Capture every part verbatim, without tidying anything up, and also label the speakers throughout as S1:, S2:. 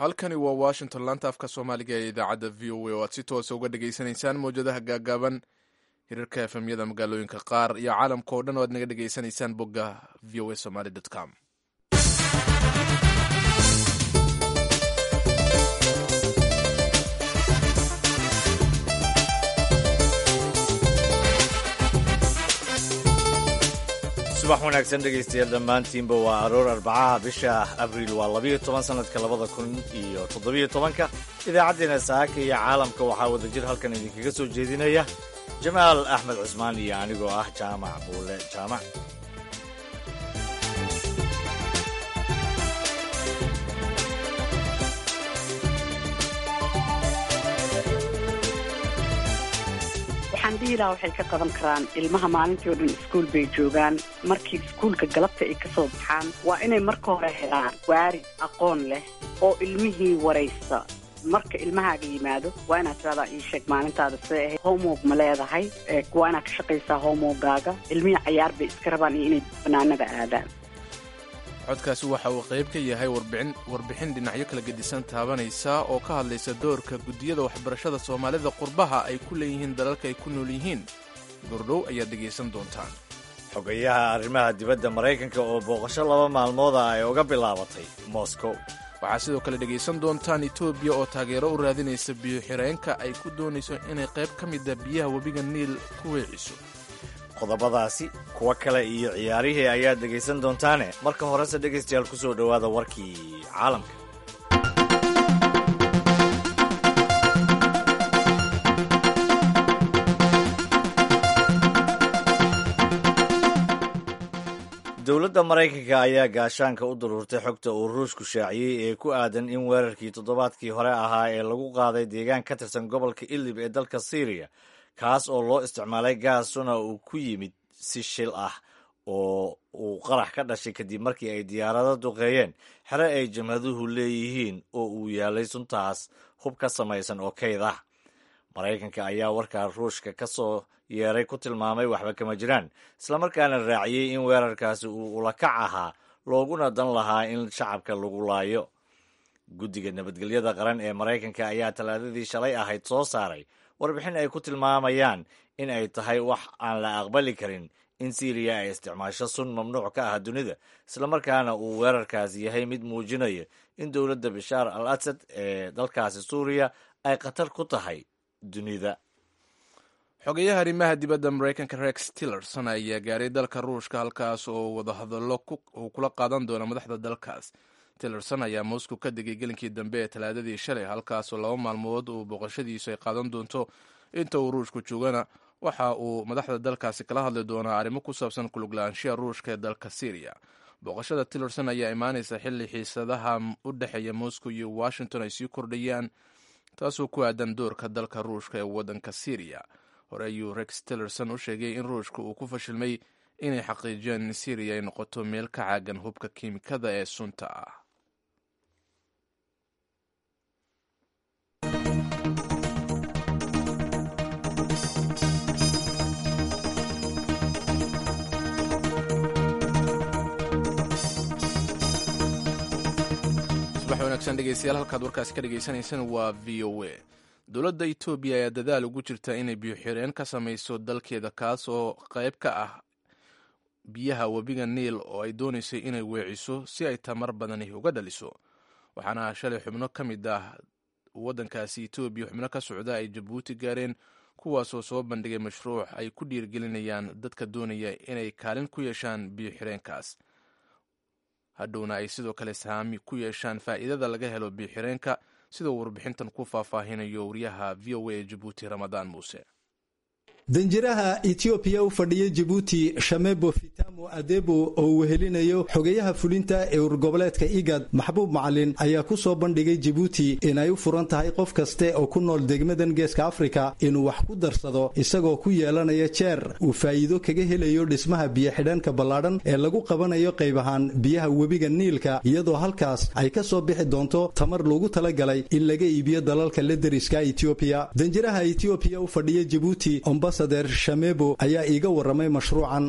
S1: halkani waa washington laanta afka soomaaliga ee idaacadda v o a oo aad si toosa uga dhegaysanaysaan mawjadaha gaagaaban hirarka efemyada magaalooyinka qaar iyo caalamka oo dhan oo aad naga dhegaysanaysaan bogga v o a somaly com.
S2: subax wanaagsan dhegaystayaal dhammaantiinba waa aroor arbacaha bisha abriil waa labiyo toban sanadka labada kun iyo toddobiyo tobanka idaacaddeena saaka iyo caalamka waxaa wadajir halkan idinkaga soo jeedinaya jamaal axmed cusmaan iyo anigoo ah jaamac buule jaamac.
S3: waxaan dhihi lahaa waxay ka qaban karaan ilmaha maalintii oo dhan iskuul bay joogaan, markii iskuulka galabta ay ka soo baxaan waa inay marka hore helaan waarid aqoon leh oo ilmihii waraysta. marka ilmahaaga yimaado waa inaad tiradaa ii sheeg maalintaada see ahayd, homework ma leedahay, waa inaad ka shaqaysaa homeworkgaaga. ilmihii cayaar bay iska rabaan iyo inay banaanada aadaan.
S1: codkaasi waxa uu qayb ka yahay warbixin dhinacyo kala gedisan taabanaysa oo ka hadlaysa doorka guddiyada waxbarashada soomaalida qurbaha ay ku leeyihiin dalalka ay ku nool yihiin. gordhow ayaad dhegaysan doontaan.
S2: xogayaha arrimaha dibadda maraykanka oo booqasho laba maalmood ah ay uga bilaabatay moscow.
S1: waxaa sidoo kale dhegaysan doontaan etoobiya oo taageero u raadinaysa biyo-xireenka ay ku doonayso inay qayb ka mida biyaha webiga niil ku weeciso.
S2: qodobadaasi kuwa kale iyo ciyaarihii ayaad dhegaysan doontaane marka horese dhegaystayaal ku soo dhowaada warkii caalamka. dowladda maraykanka ayaa gaashaanka u daruurtay xogta uu ruushku shaaciyey ee ku aadan in weerarkii toddobaadkii hore ahaa ee lagu qaaday deegaan ka tirsan gobolka idlib ee dalka syriya, kaas oo loo isticmaalay gaasuna uu ku yimid si shil ah oo uu qarax ka dhashay kadib markii ay diyaarado duqeeyeen xere ay jamhaduhu leeyihiin oo uu yaalay suntaas hub ka samaysan oo kayd ah. maraykanka ayaa warkaa ruushka ka soo yeeray ku tilmaamay waxba kama jiraan, islamarkaana raaciyey in weerarkaasi uu ulakac ahaa looguna dan lahaa in shacabka lagu laayo. guddiga nabadgelyada qaran ee maraykanka ayaa talaadadii shalay ahayd soo saaray warbixin ay ku tilmaamayaan in ay tahay wax aan la aqbali karin in syriya ay isticmaasho sun mamnuuc ka ah dunida, islamarkaana uu weerarkaasi yahay mid muujinaya in dowladda bashaar al asad ee dalkaasi suuriya ay khatar ku tahay dunida.
S1: xogayaha arrimaha dibadda maraykanka rex tillerson ayaa gaaray dalka ruushka, halkaas oo wadahadallo uu kula qaadan doono madaxda dalkaas. tillerson ayaa moscow ka degay gelinkii dambe ee talaadadii shalay, halkaasoo laba maalmood uu booqashadiisu ay qaadan doonto. inta uu ruushku joogana waxa uu madaxda dalkaasi kala hadli doonaa arrimo ku saabsan kuluglaanshiya ruushka ee dalka syriya. booqashada tillerson ayaa imaanaysa xilli xiisadaha u dhexeeya moscow iyo washington ay sii kordhayaan, taasoo ku aadan doorka dalka ruushka ee waddanka syriya. hore ayuu rex tillerson u sheegay in ruushka uu ku fashilmay inay xaqiijiyaan in syriya ay noqoto meel ka caagan hubka kiimikada ee sunta ah. wanaagsan dhegeystayaal, halkaad warkaasi ka dhegeysaneysaan waa v o a. dowladda etoobiya ayaa dadaal ugu jirta inay biyo-xireen ka samayso dalkeeda, kaas oo qayb ka ah biyaha webiga niil oo ay doonaysay inay weeciso si ay tamar badani uga dhaliso. waxaana shalay xubno ka mid ah waddankaasi etoobiya xubno ka socda ay jabuuti gaareen, kuwaasoo soo bandhigay mashruuc ay ku dhiirgelinayaan dadka doonaya inay kaalin ku yeeshaan biyo-xireenkaas, hadhowna ay sidoo kale saami ku yeeshaan faa'iidada laga helo biyo-xireenka, sidoo warbixintan ku faahfaahinayo wariyaha v o a ee jabuuti ramadaan muuse.
S4: danjiraha etoobiya u fadhiya jabuuti shamebo fitamo adebo oo wehelinayo xogayaha fulinta ee urgoboleedka igad maxbuub macalin ayaa ku soo bandhigay jabuuti inay u furan tahay qof kaste oo ku nool degmadan geeska afrika inuu wax ku darsado, isagoo ku yeelanaya jeer uu faa'iido kaga helayo dhismaha biyo-xidheenka ballaadhan ee lagu qabanayo qayb ahaan biyaha webiga niilka, iyadoo halkaas ay ka soo bixi doonto tamar loogu talagalay in laga iibiyo dalalka la deriska etoobiya. danjiraha etoobiya u fadhiya jabuuti ambasadeer Shamebo ayaa iiga waramay mashruucan.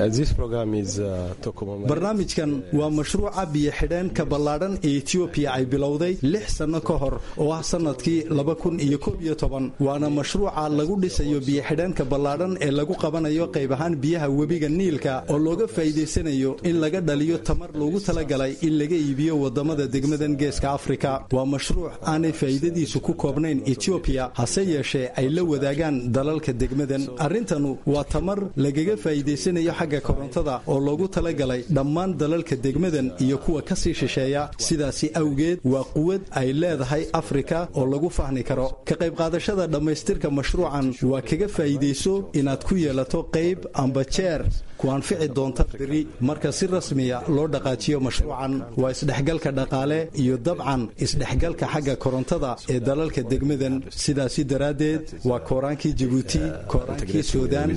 S4: barnaamijkan waa mashruuca biyo xidheenka ballaadhan ee Ethiopia ay bilowday lix sano ka hor oo ah sanadkii laba kun iyo koob iyo toban. waana mashruuca lagu dhisayo biyo xidheenka ballaadhan ee lagu qabanayo qayb ahaan biyaha webiga Niilka oo looga faa'iideysanayo in laga dhaliyo tamar loogu talagalay in laga iibiyo wadamada degmadan Geeska Afrika. waa mashruuc aanay faa'iidadiisu ku koobnayn Ethiopia hase yeeshee ay la wadaagaan dalalka degmadan. arrintanu waa tamar lagaga faa'iideysanayo xagga korontada oo loogu talagalay dhammaan dalalka degmadan iyo kuwa ka sii shisheeya. sidaasi awgeed waa quwad ay leedahay Afrika oo lagu fahmi karo. ka qayb qaadashada dhamaystirka mashruucan waa kaga faa'iideyso inaad ku yeelato qayb amba jeer ku anfici doonta biri marka si rasmiya loo dhaqaajiyo mashruucan. waa isdhexgalka dhaqaale iyo dabcan isdhexgalka xagga korontada ee dalalka degmadan. sidaasi daraaddeed waa kooraankii Djibouti, kooraankii Suudaan.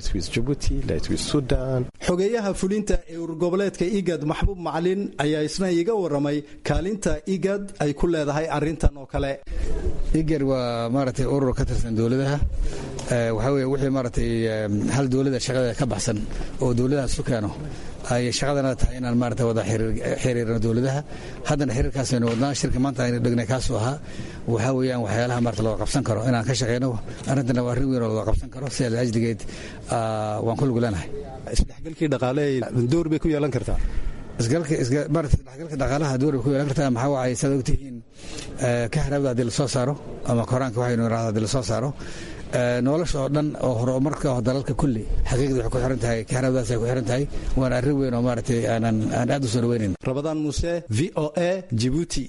S4: xogeyaha fulinta ee urgoboleedka IGAD Maxbuub Macalin ayaa isna iiga waramay kaalinta IGAD ay ku leedahay arrintan oo kale.
S5: IGAD waa maaragtay urur ka tirsan dowladaha waxa weeye wixii maaragtay hal dowladda shaqada ka baxsan oo dowladaha su keeno ay shaqadana tahay inaan maaragtay wada xiriirno dowladaha. haddana xiriirkaas aynu wadnaa shirka maanta aynu dhignay kaasoo ahaa waxa weeyaan waxyaalaha maaragtay loo qabsan karo inaan ka shaqeyno. arrintana waa arrin weyn oo loo qabsan karo sida ajligeed waan ku lugulanahay.
S4: isdhexgalkii dhaqaale door bay ku yeelan kartaa.
S5: isgalka isgalka dhaqaalaha door bay ku yeelan kartaa. maxaa waay sad ogtihiin ka haraabda haddii la soo saaro ama koraanka waxaynu idhahdaa haddii la soo saaro nolosha oo dhan oo horumarka oo dalalka kulli xaqiiqda waxay ku xiran tahay ka haraabdaas ay ku xiran tahay. waana arrin weyn oo maaragtay aanan aan aad u soo dhaweynayn.
S4: Rabadaan Muuse, V O A, Djibouti.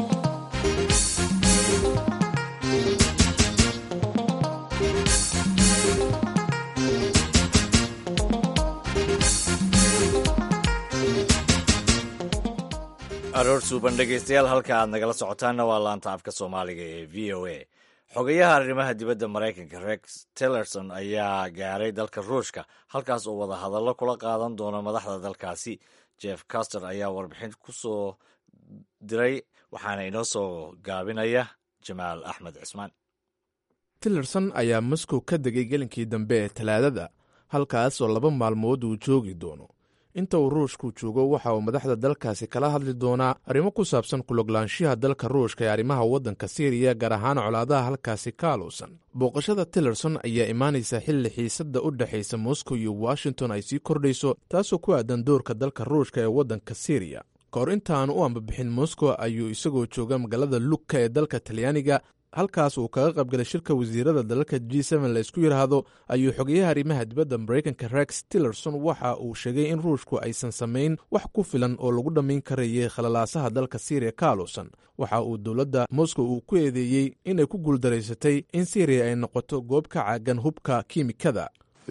S2: aroor suuban dhegaystayaal halka aad nagala socotaanna waa laanta afka soomaaliga ee v o a. xogayaha arrimaha dibadda maraykanka Rex Tillerson ayaa gaaray dalka ruushka halkaas oo wada hadallo kula qaadan doona madaxda dalkaasi. Jeff Custer ayaa warbixin ku soo diray waxaana inoo soo gaabinaya Jamaal Axmed Cismaan.
S1: Tillerson ayaa Moscow ka degay gelinkii dambe ee Talaadada halkaas oo laba maalmood uu joogi doono. inta uu ruushku joogo waxa uu madaxda dalkaasi kala hadli doonaa arrimo ku saabsan kuloglaanshiyaha dalka ruushka ee arrimaha waddanka Siiriya gaar ahaan colaadaha halkaasi ka aaluusan. booqashada Tillerson ayaa imaanaysa xilli xiisadda u dhexaysa Moscow iyo Washington ay sii kordhayso taasoo ku aadan doorka dalka ruushka ee waddanka Siiriya. ka hor intaan u ambabixin Moscow ayuu isagoo jooga magaalada Lucca ee dalka Talyaaniga halkaas uu kaga qaybgalay shirka wasiirada dalalka G seven la isku yiraahdo ayuu xogeyaha arrimaha dibadda Mareykanka Rex Tillerson waxa uu sheegay in ruushku aysan samayn wax ku filan oo lagu dhammayn karayay khalalaasaha dalka Syria ka aaluusan. waxa uu dowladda Moscow uu ku eedeeyey inay ku guuldareysatay in Syria ay noqoto goob ka caagan hubka kiimikada.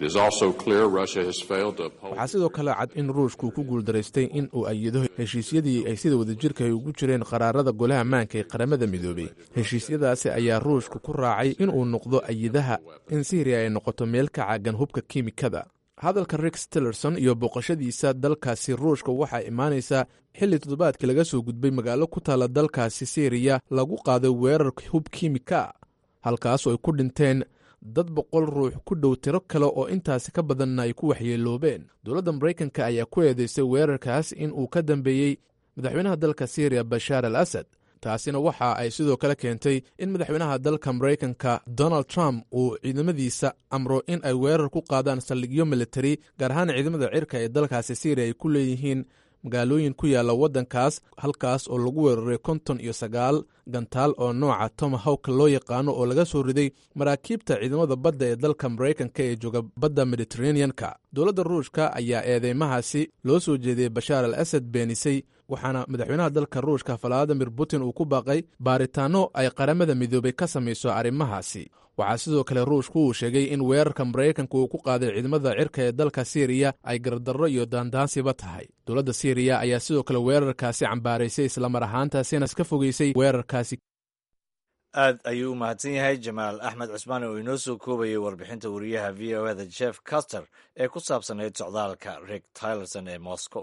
S1: waxaa sidoo kale cad in ruushku ku guuldaraystay in uu ayido heshiisyadii ay sida wadajirka ay ugu jireen qaraarada golaha ammaanka ee qaramada midoobay. heshiisyadaasi ayaa ruushku ku raacay in uu noqdo ayidaha in Syria ay noqoto meel ka caagan hubka kiimikada. hadalka Rex Tillerson iyo booqashadiisa dalkaasi ruushka waxaa imaanaysaa xilli toddobaadkii laga soo gudbay magaalo ku taala dalkaasi Syria lagu qaaday weerar hub kiimika halkaasoo ay ku dhinteen dad boqol ruux ku dhow tiro kale oo intaasi ka badanna ay ku waxyeeloobeen. dowladda Mareykanka ayaa ku eedeysay weerarkaas in uu ka dambeeyey madaxweynaha dalka Syria Bashar al Asad. taasina waxa ay sidoo kale keentay in madaxweynaha dalka Mareykanka Donald Trump uu ciidamadiisa amro in ay weerar ku qaadaan saldhigyo militari gaar ahaan ciidamada cirka ee dalkaasi Syria ay ku leeyihiin magaalooyin ku yaala waddankaas halkaas oo lagu weeraray konton iyo sagaal gantaal oo nooca Tomahawk loo yaqaano oo laga soo riday maraakiibta ciidamada badda ee dalka Mareykanka ee jooga badda Mediterranean-ka. dowladda ruushka ayaa eedeymahaasi loo soo jeediyey Bashar al Asad beenisay waxaana madaxweynaha dalka ruushka Vladimir Putin uu ku baaqay baaritaano ay qaramada midoobay ka samayso arrimahaasi. waxaa sidoo kale ruushku uu sheegay in weerarka Mareykanka uu ku qaaday ciidamada cirka ee dalka Syria ay gardarro iyo daandaansiba tahay. dowladda Syria ayaa sidoo kale weerarkaasi cambaaraysay islamar ahaantaasina iska fogeysay weerarkaasi.
S2: aad ayuu u mahadsan yahay Jamaal Axmed Cismaan oo inoo soo koobayay warbixinta wariyaha V O A da Jeff Custer ee ku saabsanayd socdaalka Rex Tillerson ee Moscow.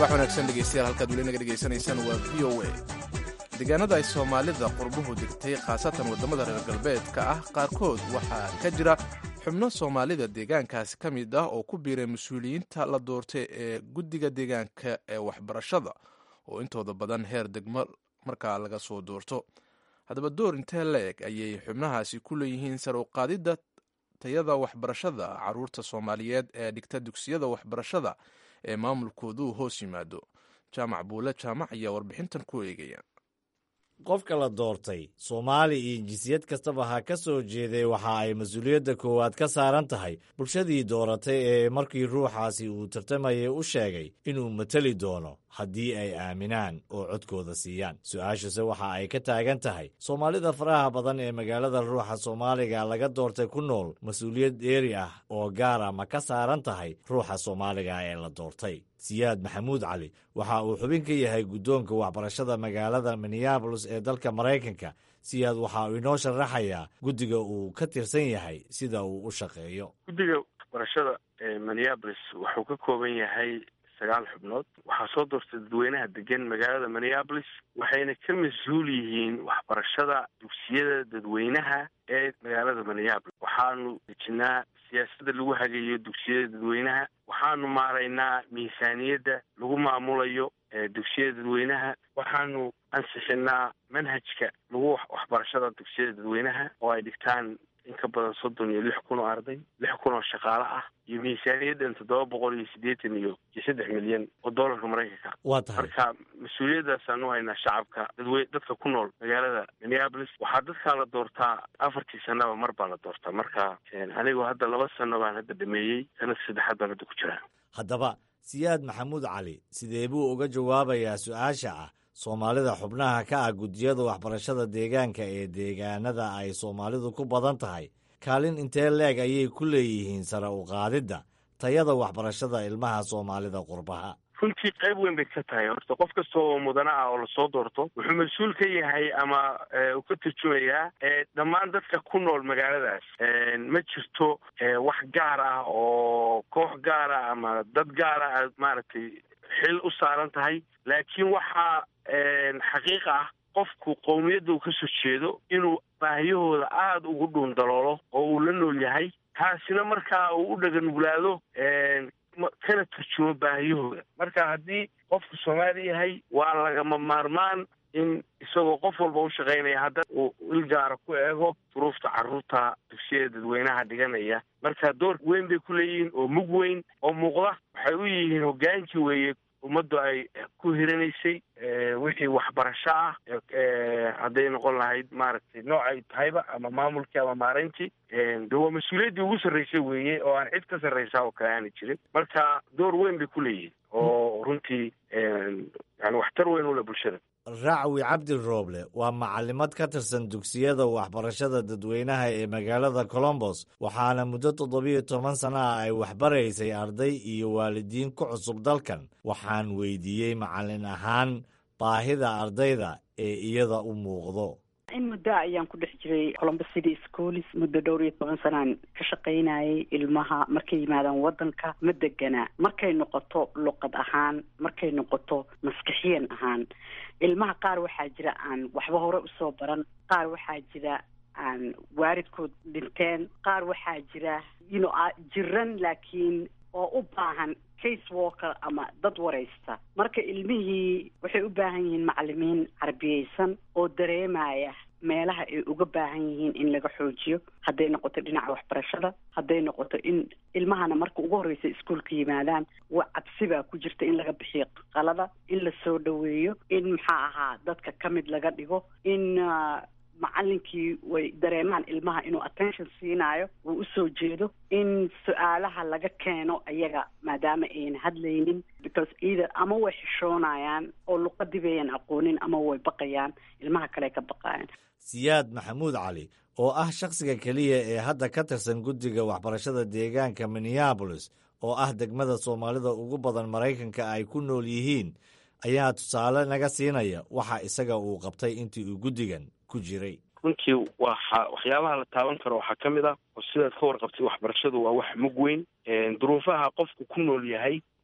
S1: subax wanaagsan dhegeystayaal halkaad weli naga dhegaysanaysaan waa v o a deegaanada ay soomaalida qurbuhu degtay khaasatan waddamada reer galbeedka ah qaarkood waxaa ka jira xubno soomaalida deegaankaasi ka mid ah oo ku biiray mas-uuliyiinta la doortay ee guddiga deegaanka ee waxbarashada oo intooda badan heer degmo markaa laga soo doorto haddaba door intee la-eg ayay xubnahaasi ku leeyihiin sar u qaadidda tayada waxbarashada caruurta soomaaliyeed ee dhigta dugsiyada waxbarashada ee maamulkoodu hoos yimaado jaamac buule jaamac ayaa warbixintan ku eegaya
S2: qofka la doortay soomaali iyo jinsiyad kastaba ha ka soo jeeday waxa ay mas-uuliyadda koowaad ka saaran tahay bulshadii dooratay ee markii ruuxaasi uu tartamayay u sheegay inuu mateli doono haddii ay aaminaan oo codkooda siiyaan su-aashase waxa ay ka taagan tahay soomaalida faraha badan ee magaalada ruuxa soomaaliga laga doortay ku nool mas-uuliyad dheeri ah oo gaara ma ka saaran tahay ruuxa soomaaliga ee la doortay siyaad maxamuud cali waxa uu xubin ka yahay guddoonka waxbarashada magaalada minneabolis ee dalka maraykanka siyaad waxa uu inoo sharaxayaa guddiga uu ka tirsan yahay sida uu u shaqeeyo
S6: guddiga waxbarashada ee minneabolis wuxuu ka kooban yahay sagaal xubnood waxaa soo doortay dadweynaha degan magaalada minneabolis waxayna ka mas-uul yihiin waxbarashada dugsiyada dadweynaha ee magaalada minneabolis waxaanu dejinaa siyaasadda lagu hagayo dugsiyada dadweynaha waxaanu maaraynaa miisaaniyadda lagu maamulayo dugsiyada dadweynaha waxaanu ansixinaa manhajka lagu waxbarashada dugsiyada dadweynaha oo ay dhigtaan in ka badan soddon iyo lix kun oo arday lix kun oo shaqaale ah iyo miisaaniyaddan toddoba boqol iyo siddeetan iyo iyo saddex milyan oo doolarka maraykanka
S2: waa tahay
S6: marka mas-uuliyaddaasaan u haynaa shacabka dadwe dadka ku nool magaalada minneabolis waxaa dadkaa la doortaa afartii sanaba mar baa la doortaa marka anigoo hadda laba sano baan hadda dhameeyey sanadka saddexaad baan hadda ku jiraa
S2: haddaba siyaad maxamuud cali sidee buu uga jawaabayaa su-aasha ah soomaalida xubnaha ka ah guddiyada waxbarashada deegaanka ee deegaanada ay soomaalidu ku badan tahay kaalin intee leeg ayay ku leeyihiin sare u qaadidda tayada waxbarashada ilmaha soomaalida qurbaha
S6: runtii qayb weyn bay ka tahay horta qof kasta oo mudana ah oo lasoo doorto wuxuu mas-uul ka yahay ama uu ka turjumayaa dhammaan dadka ku nool magaaladaas ma jirto wax gaar ah oo koox gaar ah ama dad gaar ah aad maaragtay xil u saaran tahay laakiin waxaa xaqiiqa ah qofku qowmiyadda uu ka soo jeedo inuu baahiyahooda aada ugu dhuun daloolo oo uu la nool yahay taasina markaa uu u dhaganuglaado kana turjumo baahiyahooda marka haddii qofku soomaali yahay waa lagama maarmaan in isagoo qof walba u shaqaynaya hadda uu il gaara ku eego duruufta carruurta dugsiyada dadweynaha dhiganaya marka door weyn bay ku leeyihiin oo mug weyn oo muuqda waxay u yihiin hoggaankii weeye ummaddu ay ku hiranaysay wixii waxbarasho ah hadday noqon lahayd maaragtay noocay tahayba ama maamulkii ama maarayntii de waa mas-uuliyaddii ugu sarraysay weeye oo aan cid ka sarraysaa oo kale aani jirin marka door weyn bay ku leeyihiin oo runtii yani waxtar weyn u leh bulshada
S2: racwi cabdi rooble waa macalimad ka tirsan dugsiyada waxbarashada dadweynaha ee magaalada colombos waxaana muddo toddobiyo toban sana ah ay waxbaraysay arday iyo waalidiin ku cusub dalkan waxaan weydiiyey macalin ahaan baahida ardayda ee iyada u muuqdo
S3: in muddo ayaan ku dhex jiray colombos city schools muddo dhowr iyo toban sanaan ka shaqaynayay ilmaha markay yimaadaan waddanka ma degana markay noqoto luqad ahaan markay noqoto maskixiyan ahaan ilmaha qaar waxaa jira aan waxba hore usoo baran qaar waxaa jira aan waalidkood dhinteen qaar waxaa jira you know jiran laakiin oo u baahan case walker ama dad waraysta marka ilmihii waxay u baahan yihiin macalimiin carbiyeysan oo dareemaya meelaha ay uga baahan yihiin in laga xoojiyo hadday noqoto dhinaca waxbarashada hadday noqoto in ilmahana marka ugu horreysa iskuolka yimaadaan wa cabsi baa ku jirta in laga bixiyo qalada in la soo dhoweeyo in maxaa ahaa dadka ka mid laga dhigo in macalinkii way dareemaan ilmaha inuu attention siinaayo uu usoo jeedo in su-aalaha laga keeno ayaga maadaama ayan hadlaynin because either ama way xishoonayaan oo luqadii bayan aqoonin ama way baqayaan ilmaha kale ka baqayan
S2: siyaad maxamuud cali oo ah shakhsiga keliya ee hadda ka tirsan guddiga waxbarashada deegaanka minneabolis oo ah degmada soomaalida ugu badan maraykanka ay ku nool yihiin ayaa tusaale naga siinaya waxa isaga uu qabtay intii uu guddigan ku jiray
S6: runtii waxa waxyaabaha la taaban karo waxaa ka mid ah oo sidaad ka warqabtay waxbarashadu waa wax mug weyn duruufaha qofku ku nool yahay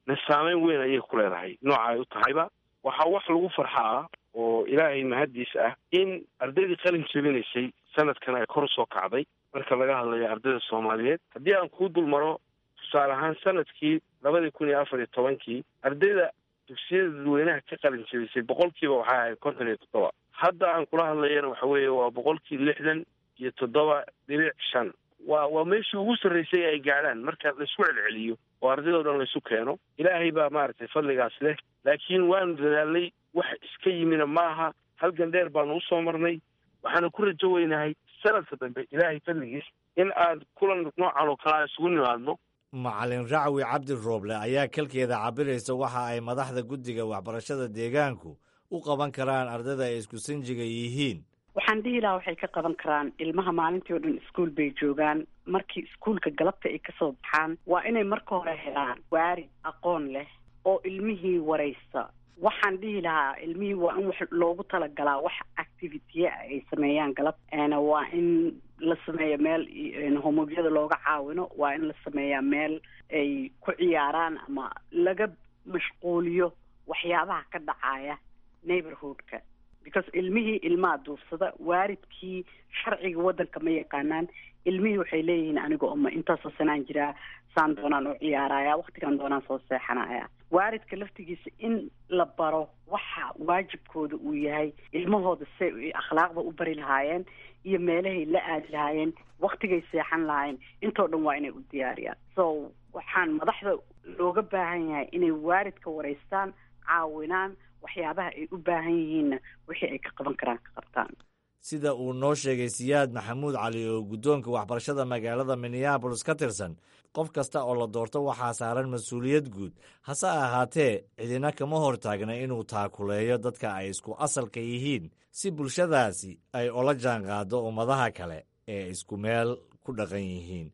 S6: na saameyn weyn ayay ku leedahay nooca ay u tahayba. waxaa wax lagu farxaa oo ilaahay mahaddiis ah in ardaydii qalin jebinaysay sanadkan ay kor soo kacday marka laga hadlayo ardayda soomaaliyeed. haddii aan kuu dul maro tusaale ahaan sanadkii labadii kun iyo afar iyo tobankii ardayda dugsiyada dadweynaha ka qalin jebisay boqolkiiba waxay ahayd konton iyo toddoba. hadda aan kula hadlayana waxa weeye waa boqolkii lixdan iyo toddoba dhibic shan. waa waa meeshii ugu sarraysay ay gaadhaan marka laisku celceliyo oo ardaydoo dhan laysu keeno. ilaahay baa maaragtay fadligaas leh, laakiin waanu dadaalnay, wax iska yimina maaha. halgan dheer baanu usoo marnay. waxaana ku rajo weynahay sanadka dambe ilaahay fadligiis in aad kulan noocan oo kalea isugu nimaadno.
S2: macalin racwi cabdi rooble ayaa kalkeeda cabiraysa waxa ay madaxda guddiga waxbarashada deegaanku u qaban karaan ardayda ay isku sinjiga yihiin.
S3: waxaan dhihi lahaa waxay ka qaban karaan ilmaha maalintii oo dhan iskuol bay joogaan. markii iskuolka galabta ay kasoo baxaan waa inay marka hore helaan waarid aqoon leh oo ilmihii waraysta. waxaan dhihi lahaa ilmihii waa in wax loogu talagalaa wax activitya ay sameeyaan galab. waa in la sameeyo meel homogyada looga caawino, waa in la sameeyaa meel ay ku ciyaaraan ama laga mashquuliyo waxyaabaha ka dhacaya neighborhoodka, because ilmihii ilmaha duufsada. waaridkii sharciga waddanka ma yaqaanaan. ilmihii waxay leeyihiin aniga oma intaasoo sanaan jiraa, saan doonaan u ciyaaraya, waktigan doonaan soo seexanaya. waaridka laftigiisa in la baro waxa waajibkooda uu yahay, ilmahooda say akhlaaqda u bari lahaayeen iyo meelahay la aadi lahaayeen, waktigay seexan lahaayeen, intoo dhan waa inay u diyaariyaan. so waxaan madaxda looga baahan yahay inay waaridka waraystaan, caawinaan, waxyaabaha ay u baahan yihiinna wixii ay ka qaban karaan ka qabtaan.
S2: sida uu noo sheegay siyaad maxamuud cali oo guddoonka waxbarashada magaalada minneabolis ka tirsan, qof kasta oo la doorto waxaa saaran mas-uuliyad guud. hase ahaatee cidina kama hortaagna inuu taakuleeyo dadka ay isku asalka yihiin si bulshadaasi ay ola jaan qaado ummadaha kale ee isku meel ku dhaqan yihiin.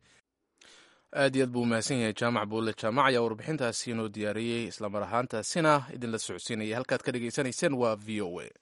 S1: aad iyo aad buu umahadsan yahay jaamac buulle jaamac ayaa warbixintaasi inoo diyaariyey, islamar ahaantaasina idinla socodsiinaya. halkaad ka dhegaysanayseen waa v o a.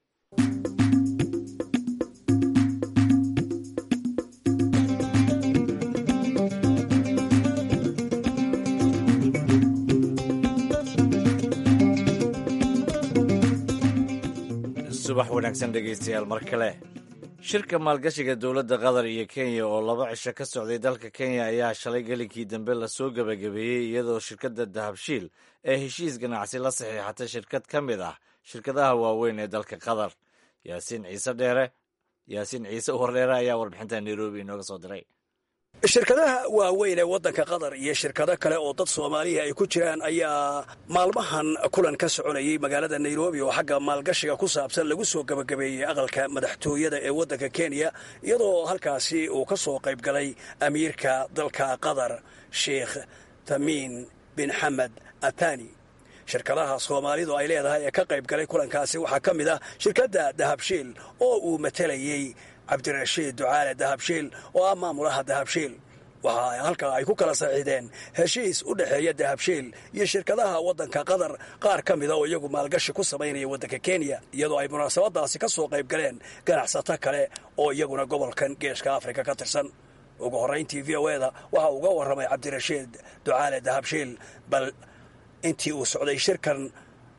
S2: subax wanaagsan dhegaystayaal mar kale. shirka maalgashiga dowladda qatar iyo kenya oo laba cisho ka socday dalka kenya ayaa shalay gelinkii dambe lasoo gebagabeeyey iyadoo shirkadda dahabshiil ee heshiis ganacsi la saxiixatay shirkad ka mid ah shirkadaha waaweyn ee dalka qatar. yaasiin ciise dheere yaasiin ciise wardheere ayaa warbixinta nairobi inooga soo diray.
S7: shirkadaha waaweyn ee waddanka qatar iyo shirkado kale oo dad soomaaliya ay ku jiraan ayaa maalmahan kulan ka soconayay magaalada nairobi oo xagga maalgashiga ku saabsan lagu soo gebagabeeyey aqalka madaxtooyada ee waddanka kenya, iyadoo halkaasi uu ka soo qayb galay amiirka dalka qatar sheikh tamiin bin xamed athani. shirkadaha soomaalidu ay leedahay ee ka qayb galay kulankaasi waxaa ka mid ah shirkadda dahabshiil oo uu matalayey cabdirashiid ducaale dahabshiil oo ah maamulaha dahabshiil. waxa halkaa ay ku kala saxiixdeen heshiis u dhexeeya dahabshiil iyo shirkadaha waddanka qatar qaar ka mida oo iyagu maalgashi ku samaynaya waddanka kenya, iyadoo ay munaasabadaasi ka soo qayb galeen ganacsato kale oo iyaguna gobolkan geeska afrika ka tirsan. ugu horrayntii v o eda waxa uga warramay cabdirashiid ducaale dahabshiil bal intii uu socday shirkan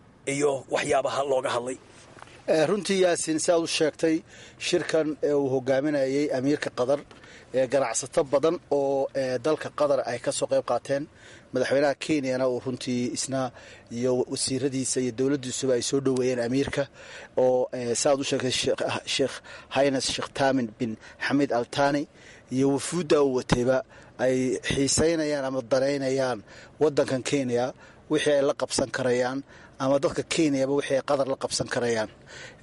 S7: iyo waxyaabaha looga hadlay.
S8: runtii yaasiin si aad u sheegtay shirkan ee uu hogaaminayay amiirka qatar ee ganacsato badan oo dalka qatar ay ka soo qayb qaateen. madaxweynaha kenyana uu runtii isna iyo wasiiradiisa iyo dowladdiisuba ay soo dhoweeyeen amiirka oo si aad u sheegtay sheekh haynes sheekh taamin bin xamid altani iyo wafuudda uu watayba ay xiisaynayaan ama danaynayaan waddankan kenya wixii ay la qabsan karayaan ama dadka kenyaba wixii ay qatar la qabsan karayaan.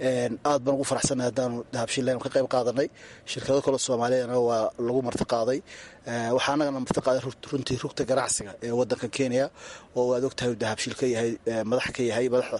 S8: aad baan ugu faraxsannahay haddaanu dahabshiilaynu ka qayb qaadanay. shirkado kale soomaaliyana waa lagu martiqaaday. waxaa annagana martiqaaday runtii rugta ganacsiga ee waddanka kenya oo aad ogtahay dahabshiil ka yahay madax ka yahay madaxda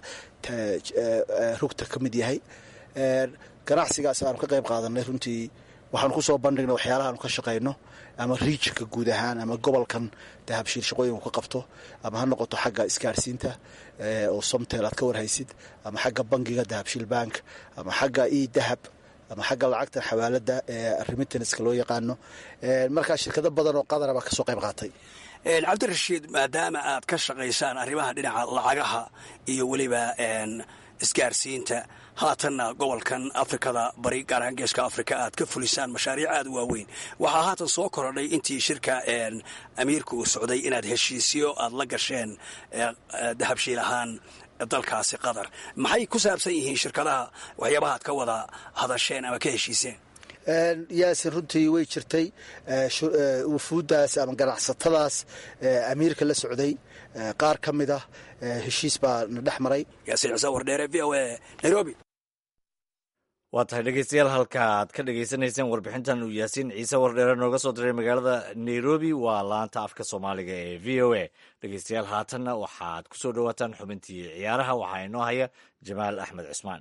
S8: rugta ka mid yahay. ganacsigaas aanu ka qayb qaadanay runtii waxaanu ku soo bandhignay waxyaalaha aanu ka shaqayno ama riijka guud ahaan ama gobolkan dahabshiil shaqooyinku ka qabto, ama ha noqoto xagga isgaarsiinta oo somtel aad ka warhaysid, ama xagga bangiga dahabshiil bank, ama xagga e dahab, ama xagga lacagta xawaalada ee remitanska loo yaqaano. markaa shirkado badan oo qataraba ka soo qayb qaatay.
S7: cabdirashiid maadaama aad ka shaqaysaan arrimaha dhinaca lacagaha iyo weliba isgaarsiinta haatanna gobolkan afrikada bari gaar ahaan geeska afrika aad ka fulisaan mashaariic aad u waaweyn waxaa haatan soo korodhay intii shirka amiirka uu socday inaad heshiisyo aad la gasheen dahabshiil ahaan dalkaasi qatar maxay ku saabsan yihiin shirkadaha waxyaabaha aad ka wada hadasheen ama ka heshiiseen
S8: yaasin runtii way jirtay wufuuddaas ama ganacsatadaas amiirka la socday qaar ka mid ah heshiis baa na dhex maray
S7: yaasin ciise wardheere v o a nairobi
S2: waa tahay dhegeystayaal halka aad ka dhagaysanayseen warbixintan uu yaasiin ciise wardheere nooga soo diray magaalada nairobi waa laanta afka soomaaliga ee v o a dhegeystayaal haatanna waxaad ku soo dhowaataan xubintii ciyaaraha waxaa inoo haya jamaal axmed cismaan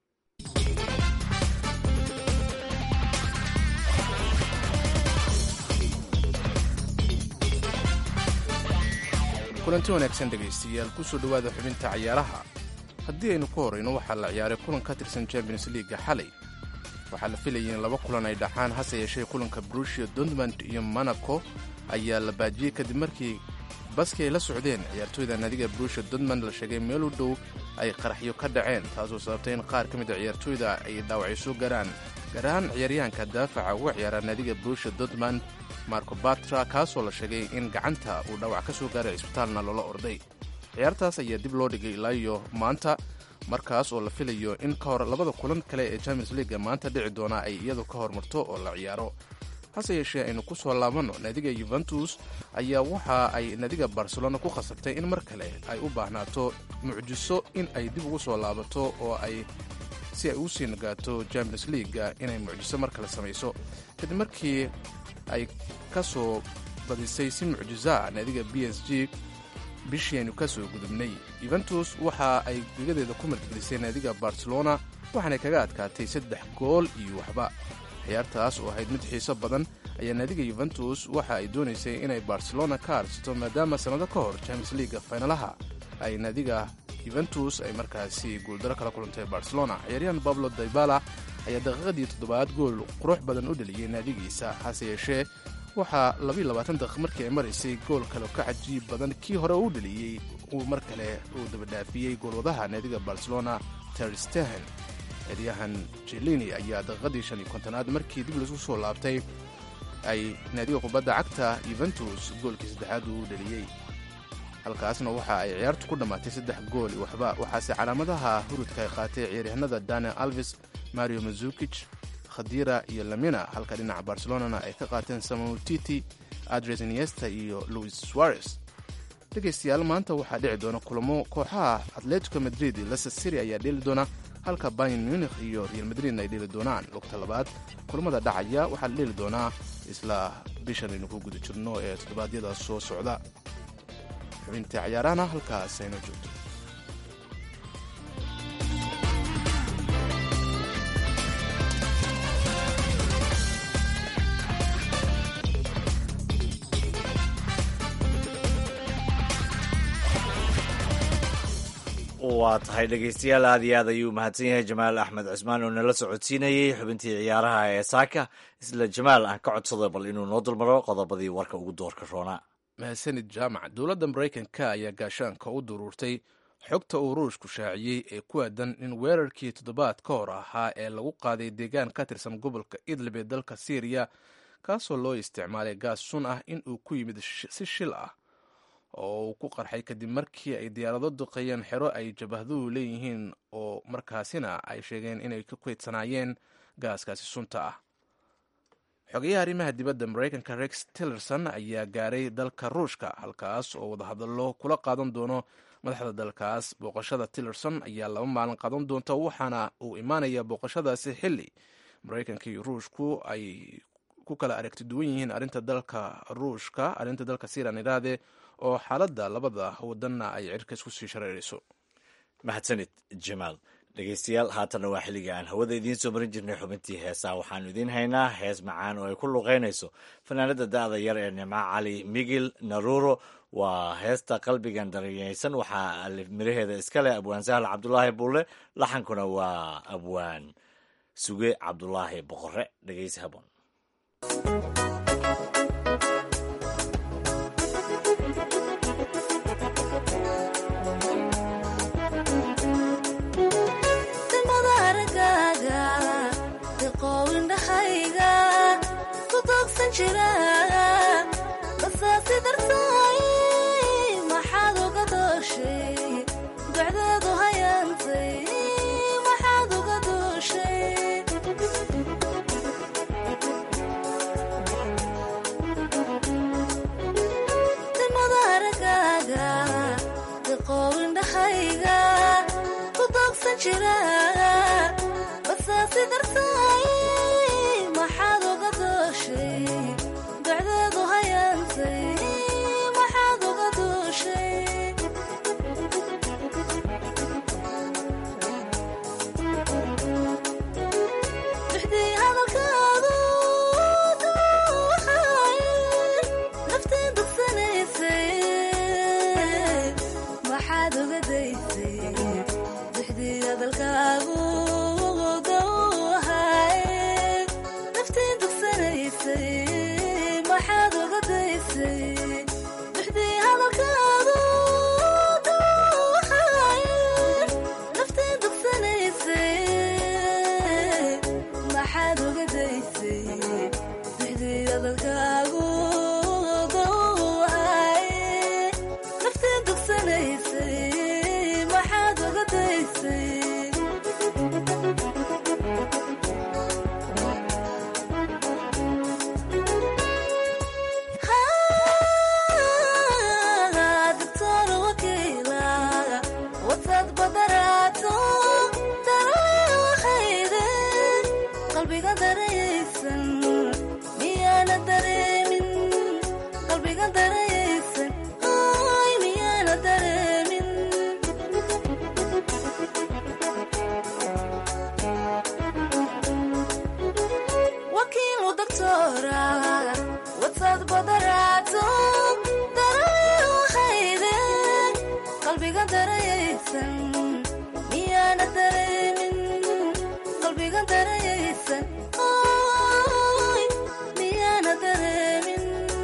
S1: kulanti wanaagsan dhegaystayaal kusoo dhowaada xubinta ciyaaraha haddii aynu ku horrayno waxaa la ciyaaray kulan ka tirsan champions liiga xalay waxaa la filayay in laba kulan ay dhaxaan hase yeeshee kulanka brushia dortmund iyo monaco ayaa la baajiyey kadib markii baski ay la socdeen ciyaartooyda naadiga brushia dortmund la sheegay meel u dhow ay qaraxyo ka dhaceen taasoo sababtay in qaar ka mid a ciyaartooyda ay dhaawacyo soo garaan gaar ahaan ciyaaryahanka daafaca uga ciyaara naadiga brushia dortmund marco batra kaasoo la sheegay in gacanta uu dhaawac ka soo gaaray cisbitaalna loola orday ciyaartaas ayaa dib loo dhigay ilaa iyo maanta markaas oo la filayo in ka hor labada kulan kale ee champions leaga maanta dhici doona ay iyadu ka hormarto oo la ciyaaro hase yeeshee aynu ku soo laabanno naadiga yuventus ayaa waxa ay naadiga barcelona ku khasabtay in mar kale ay u baahnaato mucjiso in ay dib ugu soo laabato oo ay si ay u sii nagaato champions leaga inay mucjiso mar kale samayso kadib markii ay ka soo badisay si mucjisaa naadiga b s g bishii aynu ka soo gudubnay yuventus waxa ay gegadeeda ku margelisay naadiga barcelona waxaanay kaga adkaatay saddex gool iyo waxba ciyaartaas oo ahayd mid xiiso badan ayaa naadiga yuventus waxa ay doonaysay inay barcelona ka aarsato maadaama sannado ka hor champions leaga finalaha ay naadiga yuventus ay markaasi guuldaro kala kulantay barcelona ciyaaryahan bablo daybala ayaa daqiiqadii toddobaad gool qurux badan u dheliyey naadigiisa hase yeeshee waxaa labayo labaatan daqiiq markii ay maraysay gool kale ka cajiib badan kii hore u dheliyey uu mar kale uu dabadhaafiyey goolwadaha naadiga barcelona ter stegen ciyaaryahan jelini ayaa daqiiqadii shan iyo kontonaad markii dib laisku soo laabtay ay naadiga kubadda cagta yuventus goolkii saddexaad uu dheliyey halkaasna waxa ay ciyaartu ku dhammaatay saddex gool iyo waxba waxaase calaamadaha hurudka ay qaatay ciyaaryahanada daniel alves mario mazukij khadira iyo lamina halka dhinaca barcelonana ay ka qaateen samuel titi adres iniesta iyo louis suarez dhegaystayaal maanta waxaa dhici doona kulamo kooxaha atletico madrid iyo leicester city ayaa dheeli doona halka bayern munich iyo real madridna ay dheeli doonaan lugta labaad kulamada dhacaya waxaa la dheeli doonaa isla bishan aynu ku guda jirno ee toddobaadyada soo socda xubinta ciyaarahana halkaas aynu joogto
S2: waa tahay dhegaystayaal aad iyo aad ayuu mahadsan yahay jamaal axmed cismaan oo nala socodsiinayey xubintii ciyaaraha ee saaka isla jamaal aan ka codsado bal inuu noo dulmaro qodobadii warka ugu doorka roonaa
S1: mahadsanid jaamac dowladda maraykanka ayaa gaashaanka u duruurtay xogta uu ruushku shaaciyey ee ku aadan in weerarkii toddobaad ka hor ahaa ee lagu qaaday deegaan ka tirsan gobolka idlib ee dalka syriya kaasoo loo isticmaalay gaas sun ah in uu ku yimid si shil ah oo uu ku qarxay kadib markii ay diyaarado duqeeyeen xero ay jabahduhu leeyihiin oo markaasina ay sheegeen inay ka keydsanaayeen gaaskaasi sunta ah xogayaha arrimaha dibadda maraykanka rex tillerson ayaa gaaray dalka ruushka halkaas oo wadahadallo kula qaadan doono madaxda dalkaas booqashada tillerson ayaa laba maalin qaadan doonta waxaana uu imaanaya booqashadaasi xilli maraykanka iyo ruushku ay ku kala aragti duwan yihiin arrinta dalka ruushka arrinta dalka syrian iraade oo xaaladda labada wadanna ay cirka isku sii shareerayso
S2: mahadsanid jamaal dhegaystayaal haatanna waa xilliga aan hawada idiin soo marin jirnay xubintii heesaa waxaanu idiin haynaa hees macaan oo ay ku luqaynayso fanaanada da'da yar ee nimco cali migil naruro waa heesta qalbigan daryeysan waxaa miraheeda iska leh abwaan sahal cabdulaahi buulle laxankuna waa abwaan suge cabdulaahi boqore dhegaysi haboon
S9: jira basaasi dartay maxaad uga dooshay dacdeedu hayaantay maxaad uga dooshay dimada aragaaga diqoowin dhahayga ku doogsan jira basaasi dartay maxaad uga dooshay dacdeedu hayaantay maxaad uga dooshay bixdii hadalkaadu duuhay naftii dugsanaysay maxaad uga daysay bixdii hadalkaagu duuhay naftii dugsanaysay maxaad uga daysay bixdii hadalkaadu duuhay naftii dugsanaysay maxaad uga daysay bixdii hadalkaagu duuhay naftii dugsanaysay maxaad uga daysay doctor wakiila wataad badaraato daraaxayde qalbiga daraysan miyaana dareemin qalbiga daraysan ay miyaana dareemin wakiilu doctora wataad badaraato daraaxayde qalbiga daraysan miyaana dareemin qalbiga daraysan ay miyaana dareemin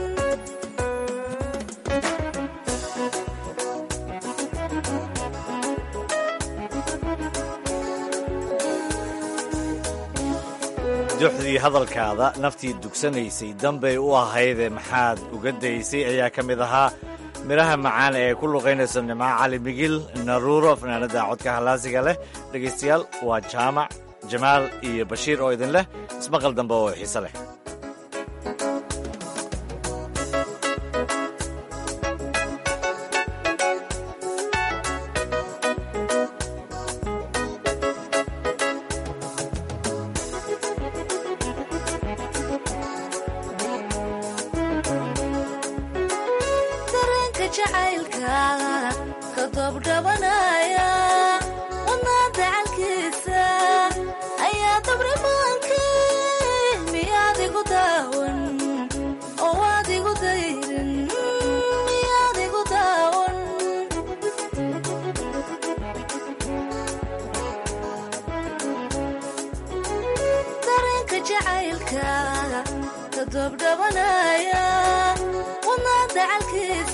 S2: duxdii hadalkaada naftii dugsanaysay dambay u ahaydee maxaad uga daysay ayaa ka mid ahaa midhaha macaan ee ku luqaynaysa nimco cali migil naruuro fanaanada codka halaasiga leh dhegaystayaal waa jaamac jamaal iyo bashiir oo idin leh ismaqal dambe oo xiise leh
S9: dareenka jacaylka ka doobdhabanaya wadnaa dacalkiisa ayaa dabrimaanki miyaad igu daawan oo waad igu dayrin miyaad igu daawan dareenka jacaylka ka doobdhabanaya wadnaa dacalkiisa